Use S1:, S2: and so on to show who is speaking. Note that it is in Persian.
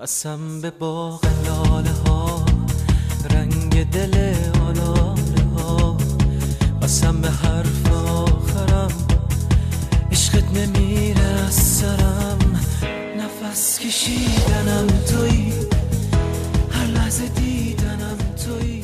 S1: قسم به باغ لاله ها، رنگ دل آلاله ها، قسم به حرف آخرم، عشقت نمیره از سرم. نفس کشیدنم تویی، هر لحظه دیدنم تویی.